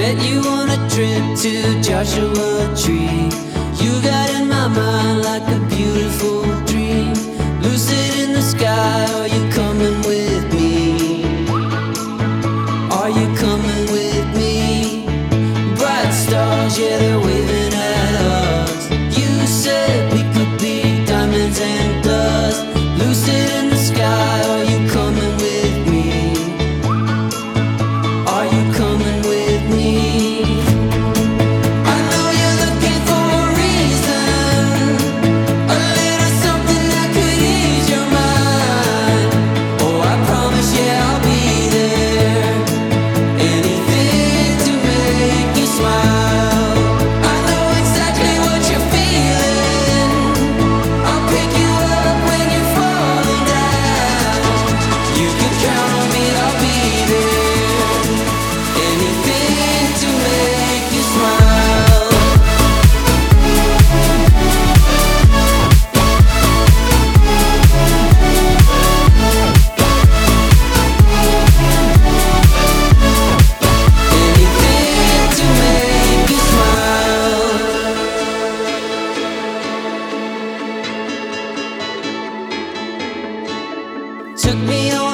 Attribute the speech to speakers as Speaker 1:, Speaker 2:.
Speaker 1: Met you on a trip to Joshua Tree. You got in my mind like a beautiful dream. Lucid in the sky, are you coming with me? Are you coming with me? Bright stars, yeah, they're waving at us. You said we could be diamonds and dust. Lucid in the sky, are you coming with me? Are you coming with me? I know you're looking for a reason, a little something that could ease your mind. Oh, I promise, yeah, I'll be there. Anything to make you smile. I know exactly what you're feeling. I'll pick you up when you're falling down. You can count on me, I'll be there. Anything to make you smile. Anything to make you smile. Took me on